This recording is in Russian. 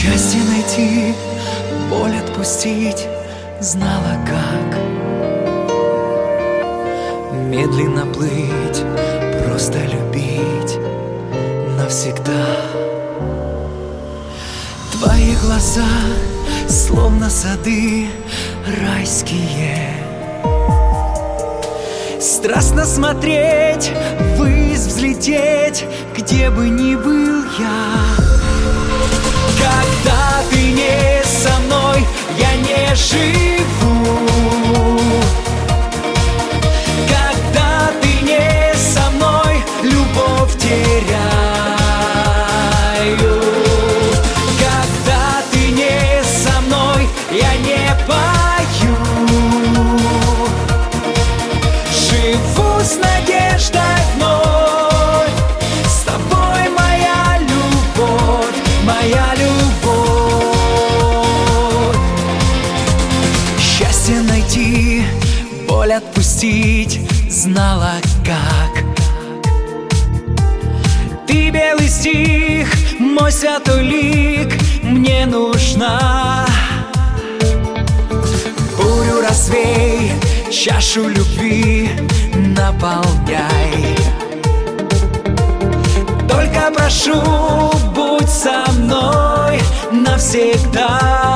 Счастье найти, боль отпустить, знала как. Медленно плыть, просто любить навсегда. Твои глаза, словно сады райские. Страстно смотреть, ввысь взлететь, где бы ни был я. Когда ты не со мной, я не живу. Когда ты не со мной, любовь теряю. Когда ты не со мной, я не пою. Живу с надеждой вновь, с тобой моя любовь, моя любовь. Счастье найти, боль отпустить, знала как. Ты белый стих, мой святой лик, мне нужна. Бурю развей, чашу любви наполняй. Только прошу, будь со мной навсегда.